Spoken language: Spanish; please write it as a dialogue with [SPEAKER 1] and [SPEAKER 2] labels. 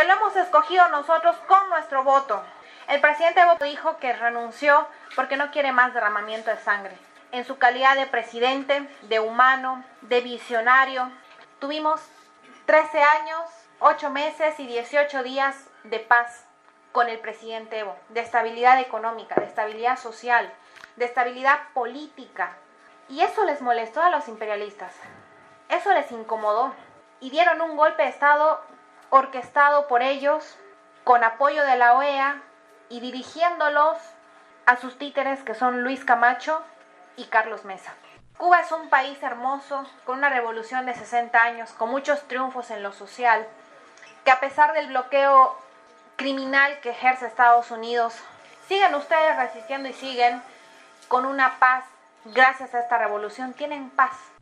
[SPEAKER 1] porque lo hemos escogido nosotros con nuestro voto. El presidente Evo dijo que renunció porque no quiere más derramamiento de sangre. En su calidad de presidente, de humano, de visionario, tuvimos 13 años, 8 meses y 18 días de paz con el presidente Evo, de estabilidad económica, de estabilidad social, de estabilidad política. Y eso les molestó a los imperialistas, eso les incomodó y dieron un golpe de Estado orquestado por ellos, con apoyo de la OEA y dirigiéndolos a sus títeres que son Luis Camacho y Carlos Mesa. Cuba es un país hermoso, con una revolución de 60 años, con muchos triunfos en lo social, que a pesar del bloqueo criminal que ejerce Estados Unidos, siguen ustedes resistiendo y siguen con una paz. Gracias a esta revolución tienen paz.